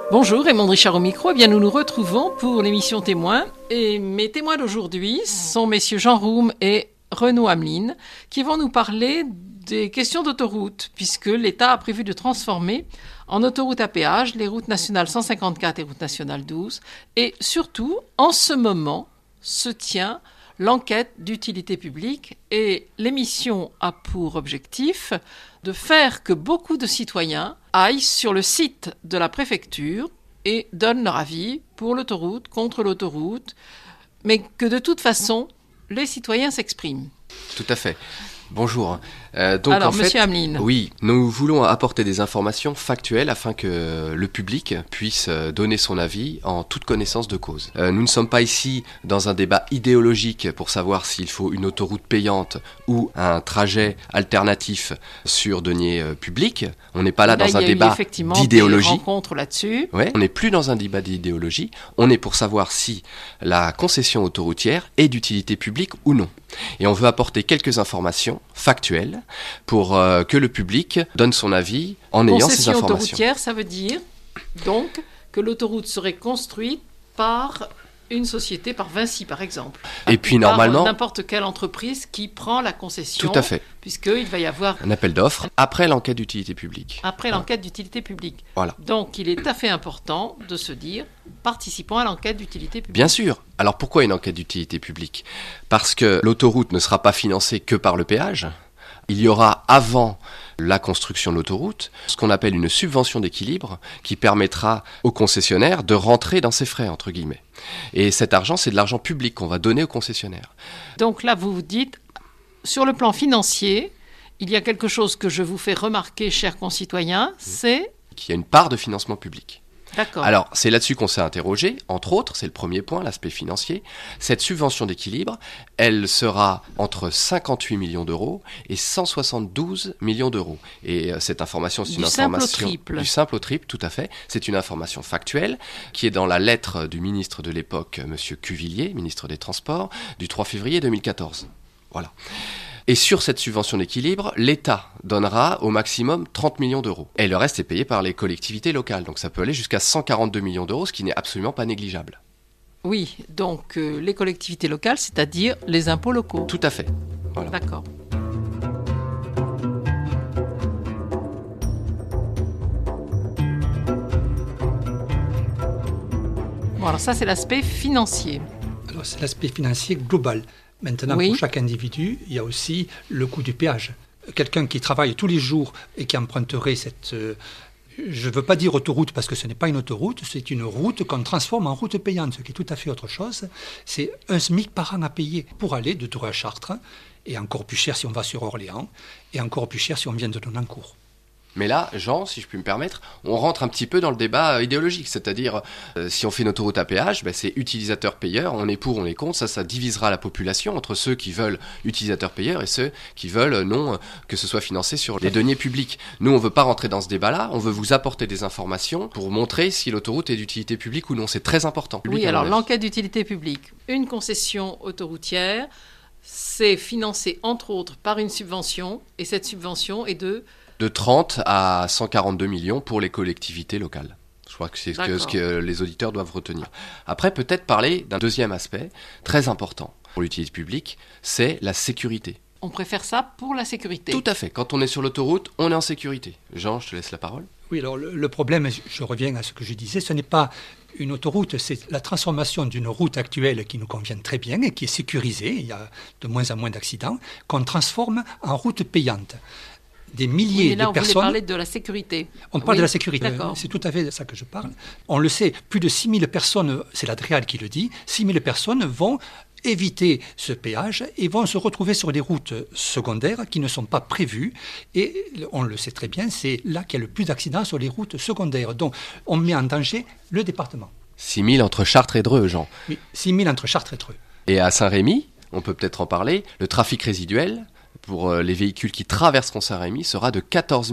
Bonjour, Raymond Richard au micro. Eh bien, nous nous retrouvons pour l'émission Témoins. Et mes témoins d'aujourd'hui sont messieurs Jean Roum et Renaud Hamelin, qui vont nous parler des questions d'autoroute, puisque l'État a prévu de transformer en autoroute à péage les routes nationales 154 et route nationale 12. Et surtout, en ce moment, se tient l'enquête d'utilité publique et l'émission a pour objectif de faire que beaucoup de citoyens aillent sur le site de la préfecture et donnent leur avis pour l'autoroute, contre l'autoroute, mais que de toute façon, les citoyens s'expriment. Tout à fait. Bonjour. Alors, monsieur Hamelin. Oui, nous voulons apporter des informations factuelles afin que le public puisse donner son avis en toute connaissance de cause. Nous ne sommes pas ici dans un débat idéologique pour savoir s'il faut une autoroute payante ou un trajet alternatif sur deniers publics. On n'est pas là dans un débat d'idéologie. Des rencontres là-dessus. Ouais, on n'est plus dans un débat d'idéologie. On est pour savoir si la concession autoroutière est d'utilité publique ou non. Et on veut apporter quelques informations factuelles pour que le public donne son avis en ayant ces informations. Concession autoroutière, ça veut dire donc que l'autoroute serait construite par une société, par Vinci par exemple. Et puis normalement, par n'importe quelle entreprise qui prend la concession. Tout à fait. Puisqu'il va y avoir un appel d'offres après l'enquête d'utilité publique. Après l'enquête d'utilité publique. Voilà. Donc il est tout à fait important de se dire, participons à l'enquête d'utilité publique. Bien sûr. Alors pourquoi une enquête d'utilité publique ? Parce que l'autoroute ne sera pas financée que par le péage. Il y aura avant la construction de l'autoroute ce qu'on appelle une subvention d'équilibre qui permettra aux concessionnaires de rentrer dans ses frais, entre guillemets. Et cet argent, c'est de l'argent public qu'on va donner aux concessionnaires. Donc là, vous vous dites, sur le plan financier, il y a quelque chose que je vous fais remarquer, chers concitoyens, c'est qu'il y a une part de financement public. D'accord. Alors, c'est là-dessus qu'on s'est interrogé. Entre autres, c'est le premier point, l'aspect financier. Cette subvention d'équilibre, elle sera entre 58 millions d'euros et 172 millions d'euros. Et cette information, c'est une information du simple au triple, tout à fait. C'est une information factuelle qui est dans la lettre du ministre de l'époque, monsieur Cuvillier, ministre des Transports, du 3 février 2014. Voilà. Et sur cette subvention d'équilibre, l'État donnera au maximum 30 millions d'euros. Et le reste est payé par les collectivités locales. Donc ça peut aller jusqu'à 142 millions d'euros, ce qui n'est absolument pas négligeable. Oui, donc les collectivités locales, c'est-à-dire les impôts locaux. Tout à fait. Voilà. D'accord. Bon, alors ça, c'est l'aspect financier. Alors c'est l'aspect financier global. Maintenant, oui. Pour chaque individu, il y a aussi le coût du péage. Quelqu'un qui travaille tous les jours et qui emprunterait cette... je ne veux pas dire autoroute parce que ce n'est pas une autoroute, c'est une route qu'on transforme en route payante, ce qui est tout à fait autre chose. C'est un SMIC par an à payer pour aller de Tours à Chartres, et encore plus cher si on va sur Orléans, et encore plus cher si on vient de Nonancourt. Mais là, Jean, si je puis me permettre, on rentre un petit peu dans le débat idéologique. C'est-à-dire, si on fait une autoroute à péage, c'est utilisateur-payeur, on est pour, on est contre. Ça divisera la population entre ceux qui veulent utilisateur-payeur et ceux qui veulent non que ce soit financé sur les deniers publics. Nous, on ne veut pas rentrer dans ce débat-là. On veut vous apporter des informations pour montrer si l'autoroute est d'utilité publique ou non. C'est très important. Oui, alors l'enquête d'utilité publique. Une concession autoroutière, c'est financé entre autres par une subvention. Et cette subvention est de 30 à 142 millions pour les collectivités locales. Je crois que c'est ce que les auditeurs doivent retenir. Après, peut-être parler d'un deuxième aspect très important pour l'utilité publique, c'est la sécurité. On préfère ça pour la sécurité. Tout à fait. Quand on est sur l'autoroute, on est en sécurité. Jean, je te laisse la parole. Oui, alors le problème, je reviens à ce que je disais, ce n'est pas une autoroute, c'est la transformation d'une route actuelle qui nous convient très bien et qui est sécurisée, il y a de moins en moins d'accidents, qu'on transforme en route payante. Des milliers de personnes. On voulait parler de la sécurité. On parle de la sécurité, c'est tout à fait de ça que je parle. On le sait, plus de 6 000 personnes, c'est l'Adréal qui le dit, 6 000 personnes vont éviter ce péage et vont se retrouver sur des routes secondaires qui ne sont pas prévues. Et on le sait très bien, c'est là qu'il y a le plus d'accidents sur les routes secondaires. Donc on met en danger le département. 6 000 entre Chartres et Dreux, Jean. Oui, 6 000 entre Chartres et Dreux. Et à Saint-Rémy, on peut peut-être en parler, le trafic résiduel pour les véhicules qui traverseront Saint-Rémy sera de 14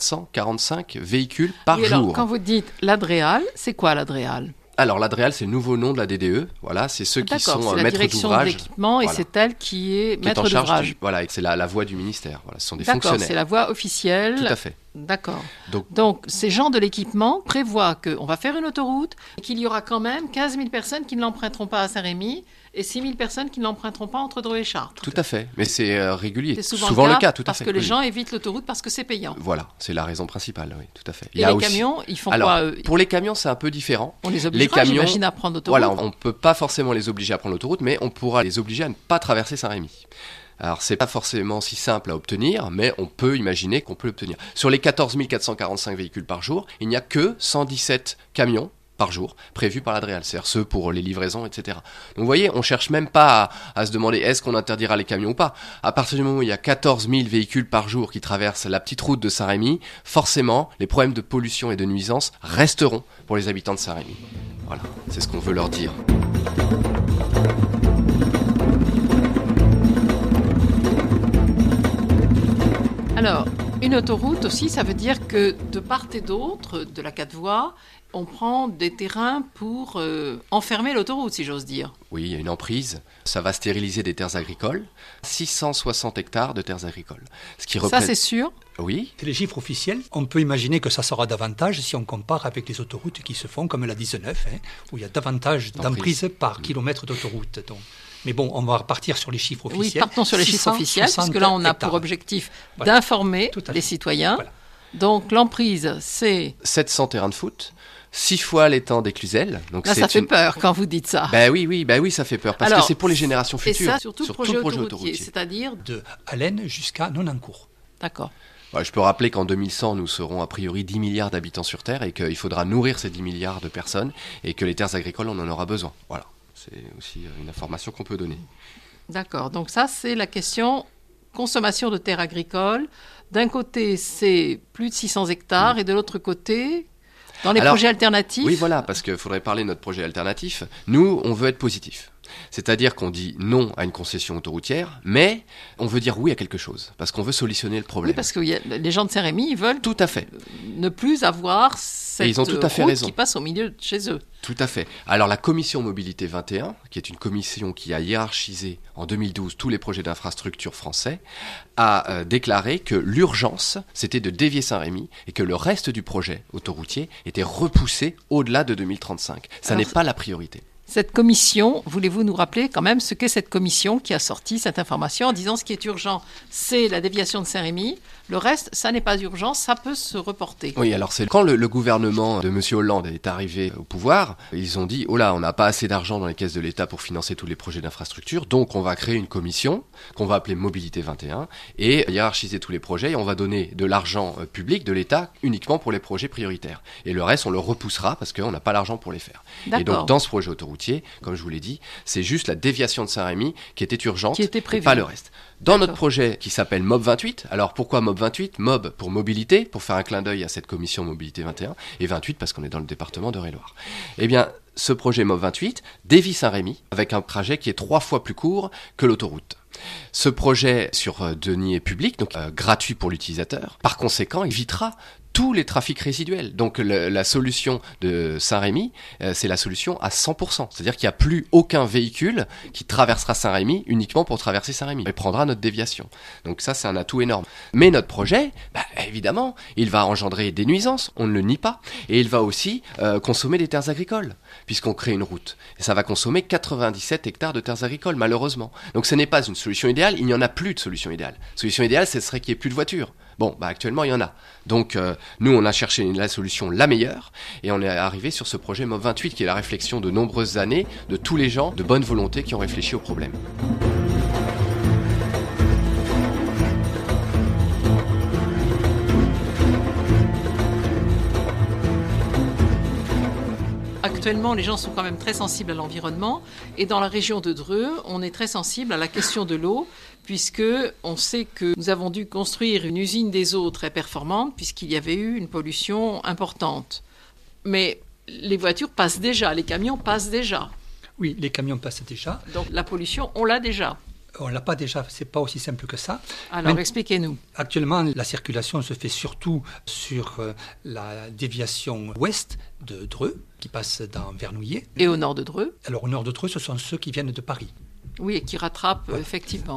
445 véhicules par jour. Alors, quand vous dites l'Adréal, c'est quoi l'Adréal ? Alors l'Adréal, c'est le nouveau nom de la DDE. Voilà, c'est ceux qui sont maîtres d'ouvrage. C'est la direction de l'équipement et c'est elle qui est maître d'ouvrage. Voilà, c'est la voie du ministère. Voilà, ce sont des fonctionnaires. C'est la voie officielle. Tout à fait. D'accord. Donc, ces gens de l'équipement prévoient qu'on va faire une autoroute et qu'il y aura quand même 15 000 personnes qui ne l'emprunteront pas à Saint-Rémy et 6 000 personnes qui ne l'emprunteront pas entre Dreux et Chartres. Tout à fait, mais c'est régulier. C'est souvent le cas, tout à parce fait. que les gens évitent l'autoroute parce que c'est payant. Voilà, c'est la raison principale, oui, tout à fait. Et les camions, ils font quoi Pour les camions, c'est un peu différent. On les obligera, j'imagine, à prendre l'autoroute. Voilà, on ne peut pas forcément les obliger à prendre l'autoroute, mais on pourra les obliger à ne pas traverser Saint-Rémy. Alors, c'est pas forcément si simple à obtenir, mais on peut imaginer qu'on peut l'obtenir. Sur les 14 445 véhicules par jour, il n'y a que 117 camions par jour prévus par l'Adréal, c'est-à-dire ceux pour les livraisons, etc. Donc vous voyez, on cherche même pas à se demander est-ce qu'on interdira les camions ou pas. À partir du moment où il y a 14 000 véhicules par jour qui traversent la petite route de Saint-Rémy, forcément, les problèmes de pollution et de nuisance resteront pour les habitants de Saint-Rémy. Voilà, c'est ce qu'on veut leur dire. Alors, une autoroute aussi, ça veut dire que de part et d'autre de la 4 voies, on prend des terrains pour enfermer l'autoroute, si j'ose dire. Oui, il y a une emprise. Ça va stériliser des terres agricoles. 660 hectares de terres agricoles. Ça, c'est sûr. Oui. C'est les chiffres officiels. On peut imaginer que ça sera davantage si on compare avec les autoroutes qui se font, comme la 19, où il y a davantage d'emprise par kilomètre d'autoroute. Donc. Mais bon, on va repartir sur les chiffres officiels. Oui, partons sur les chiffres officiels, parce que là, on a pour objectif d'informer les citoyens. Voilà. Donc, l'emprise, c'est 700 terrains de foot, 6 fois l'étang des Cluzel. Donc là, ça fait peur quand vous dites ça. Oui, ça fait peur, parce que c'est pour les générations futures. Et ça, surtout sur tout le projet autoroutier, c'est-à-dire de Hallennes jusqu'à Nonancourt. D'accord. Je peux rappeler qu'en 2100, nous serons a priori 10 milliards d'habitants sur Terre et qu'il faudra nourrir ces 10 milliards de personnes et que les terres agricoles, on en aura besoin. Voilà. C'est aussi une information qu'on peut donner. D'accord. Donc ça, c'est la question consommation de terres agricoles. D'un côté, c'est plus de 600 hectares et de l'autre côté, dans les projets alternatifs. Oui, voilà, parce qu'il faudrait parler de notre projet alternatif. Nous, on veut être positif. C'est-à-dire qu'on dit non à une concession autoroutière, mais on veut dire oui à quelque chose, parce qu'on veut solutionner le problème. Oui, parce que les gens de Saint-Rémy, ils veulent tout à fait ne plus avoir cette ils ont tout à fait route raison. Qui passe au milieu de chez eux. Tout à fait. Alors la commission Mobilité 21, qui est une commission qui a hiérarchisé en 2012 tous les projets d'infrastructure français, a déclaré que l'urgence, c'était de dévier Saint-Rémy et que le reste du projet autoroutier était repoussé au-delà de 2035. Ça n'est pas la priorité. Cette commission, voulez-vous nous rappeler quand même ce qu'est cette commission qui a sorti cette information en disant ce qui est urgent, c'est la déviation de Saint-Rémy. Le reste, ça n'est pas urgent, ça peut se reporter. Oui, alors c'est quand le gouvernement de M. Hollande est arrivé au pouvoir, ils ont dit « Oh là, on n'a pas assez d'argent dans les caisses de l'État pour financer tous les projets d'infrastructure, donc on va créer une commission qu'on va appeler Mobilité 21 et hiérarchiser tous les projets et on va donner de l'argent public de l'État uniquement pour les projets prioritaires. Et le reste, on le repoussera parce qu'on n'a pas l'argent pour les faire. » Et donc dans ce projet autoroutier, comme je vous l'ai dit, c'est juste la déviation de Saint-Rémy qui était urgente, et pas le reste. Dans notre projet qui s'appelle MOB 28, alors pourquoi MOB 28 ? MOB pour mobilité, pour faire un clin d'œil à cette commission Mobilité 21, et 28 parce qu'on est dans le département d'Eure-et-Loir. Eh bien, ce projet MOB 28 dévie Saint-Rémy avec un trajet qui est 3 fois plus court que l'autoroute. Ce projet sur deniers publics, donc gratuit pour l'utilisateur, par conséquent, évitera tous les trafics résiduels. Donc la solution de Saint-Rémy, c'est la solution à 100%. C'est-à-dire qu'il n'y a plus aucun véhicule qui traversera Saint-Rémy uniquement pour traverser Saint-Rémy. Il prendra notre déviation. Donc ça, c'est un atout énorme. Mais notre projet, évidemment, il va engendrer des nuisances, on ne le nie pas, et il va aussi consommer des terres agricoles, puisqu'on crée une route. Et ça va consommer 97 hectares de terres agricoles, malheureusement. Donc ce n'est pas une solution idéale, il n'y en a plus de solution idéale. Solution idéale, ce serait qu'il n'y ait plus de voitures. Bon, actuellement, il y en a. Donc, nous, on a cherché la solution la meilleure et on est arrivé sur ce projet MOB 28 qui est la réflexion de nombreuses années de tous les gens de bonne volonté qui ont réfléchi au problème. Actuellement, les gens sont quand même très sensibles à l'environnement et dans la région de Dreux, on est très sensible à la question de l'eau puisque on sait que nous avons dû construire une usine des eaux très performante puisqu'il y avait eu une pollution importante. Mais les voitures passent déjà, les camions passent déjà. Oui, les camions passent déjà. Donc la pollution, on l'a déjà. On ne l'a pas déjà, c'est pas aussi simple que ça. Alors expliquez-nous. Actuellement, la circulation se fait surtout sur la déviation ouest de Dreux, qui passe dans Vernouillet. Et au nord de Dreux ? Alors au nord de Dreux, ce sont ceux qui viennent de Paris. Oui, et qui rattrapent effectivement.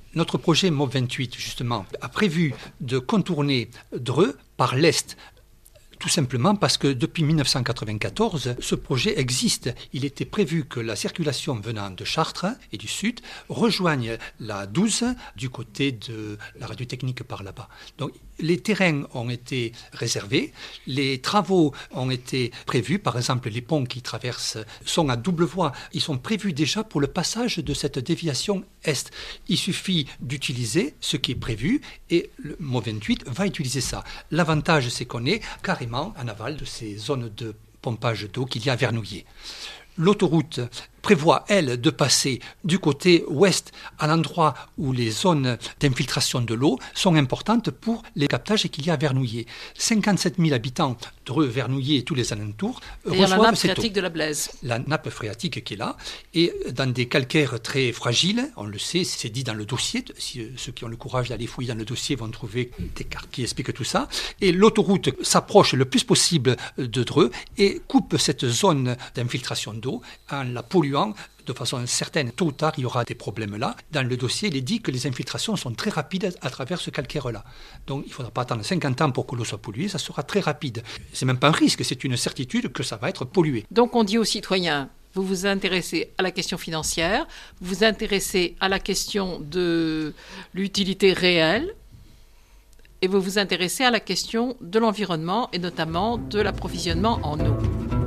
Notre projet MOB 28, justement, a prévu de contourner Dreux par l'est. Tout simplement parce que depuis 1994, ce projet existe. Il était prévu que la circulation venant de Chartres et du sud rejoigne la 12 du côté de la radiotechnique par là-bas. Donc les terrains ont été réservés, les travaux ont été prévus. Par exemple, les ponts qui traversent sont à double voie. Ils sont prévus déjà pour le passage de cette déviation est. Il suffit d'utiliser ce qui est prévu et le MOB 28 va utiliser ça. L'avantage, c'est qu'on est carrément en aval de ces zones de pompage d'eau qu'il y a à Vernouillet. L'autoroute prévoit, elle, de passer du côté ouest à l'endroit où les zones d'infiltration de l'eau sont importantes pour les captages qu'il y a à Vernouillet. 57 000 habitants de Vernouillet et tous les alentours reçoivent la nappe cette phréatique eau. de la Blaise. La nappe phréatique qui est là, et dans des calcaires très fragiles, on le sait, c'est dit dans le dossier, ceux qui ont le courage d'aller fouiller dans le dossier vont trouver des cartes qui expliquent tout ça, et l'autoroute s'approche le plus possible de Dreux et coupe cette zone d'infiltration d'eau en la polluant de façon certaine. Tôt ou tard, il y aura des problèmes là. Dans le dossier, il est dit que les infiltrations sont très rapides à travers ce calcaire-là. Donc, il ne faudra pas attendre 50 ans pour que l'eau soit polluée, ça sera très rapide. C'est même pas un risque, c'est une certitude que ça va être pollué. Donc, on dit aux citoyens, vous vous intéressez à la question financière, vous vous intéressez à la question de l'utilité réelle, et vous vous intéressez à la question de l'environnement et notamment de l'approvisionnement en eau.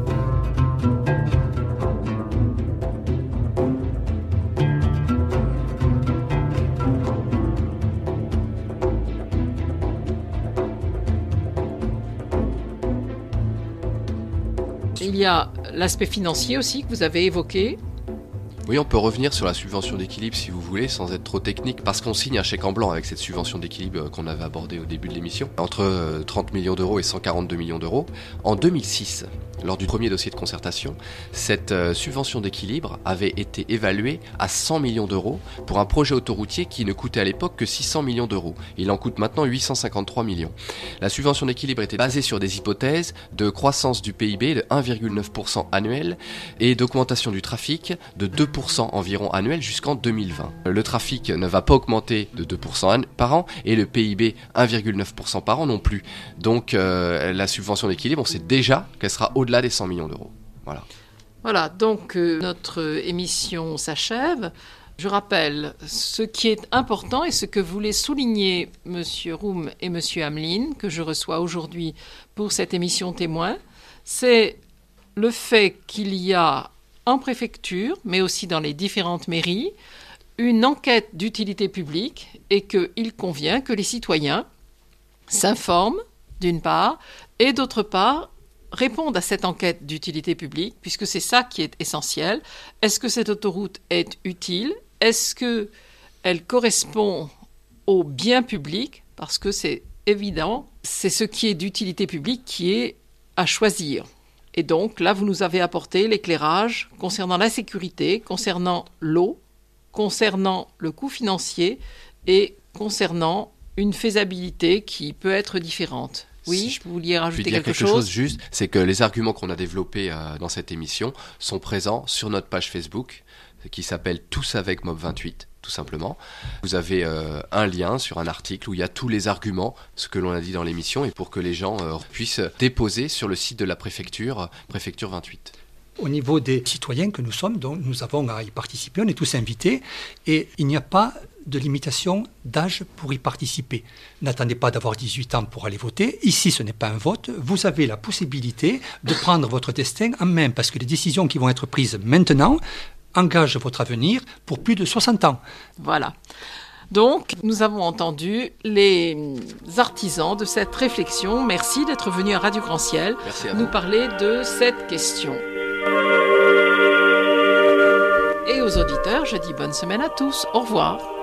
Il y a l'aspect financier aussi que vous avez évoqué. Oui, on peut revenir sur la subvention d'équilibre si vous voulez, sans être trop technique, parce qu'on signe un chèque en blanc avec cette subvention d'équilibre qu'on avait abordée au début de l'émission, entre 30 millions d'euros et 142 millions d'euros. En 2006, lors du premier dossier de concertation, cette subvention d'équilibre avait été évaluée à 100 millions d'euros pour un projet autoroutier qui ne coûtait à l'époque que 600 millions d'euros. Il en coûte maintenant 853 millions. La subvention d'équilibre était basée sur des hypothèses de croissance du PIB de 1,9% annuel et d'augmentation du trafic de 2% environ annuel jusqu'en 2020. Le trafic ne va pas augmenter de 2% par an et le PIB 1,9% par an non plus. Donc la subvention d'équilibre, on sait déjà qu'elle sera au-delà des 100 millions d'euros. Voilà, donc notre émission s'achève. Je rappelle ce qui est important et ce que voulaient souligner M. Roum et M. Hamelin, que je reçois aujourd'hui pour cette émission témoin, c'est le fait qu'il y a en préfecture, mais aussi dans les différentes mairies, une enquête d'utilité publique et qu'il convient que les citoyens s'informent, d'une part, et d'autre part, répondent à cette enquête d'utilité publique, puisque c'est ça qui est essentiel. Est-ce que cette autoroute est utile ? Est-ce qu'elle correspond au bien public ? Parce que c'est évident, c'est ce qui est d'utilité publique qui est à choisir. Et donc, là, vous nous avez apporté l'éclairage concernant la sécurité, concernant l'eau, concernant le coût financier et concernant une faisabilité qui peut être différente. Oui, si vous vouliez rajouter quelque chose juste, c'est que les arguments qu'on a développés dans cette émission sont présents sur notre page Facebook qui s'appelle Tous avec MOB 28. Tout simplement. Vous avez un lien sur un article où il y a tous les arguments, ce que l'on a dit dans l'émission, et pour que les gens puissent déposer sur le site de la préfecture, préfecture 28. Au niveau des citoyens que nous sommes, donc nous avons à y participer, on est tous invités, et il n'y a pas de limitation d'âge pour y participer. N'attendez pas d'avoir 18 ans pour aller voter. Ici, ce n'est pas un vote. Vous avez la possibilité de prendre votre destin en main, parce que les décisions qui vont être prises maintenant engage votre avenir pour plus de 60 ans. Voilà. Donc, nous avons entendu les artisans de cette réflexion. Merci d'être venus à Radio Grand Ciel nous parler de cette question. Et aux auditeurs, je dis bonne semaine à tous. Au revoir.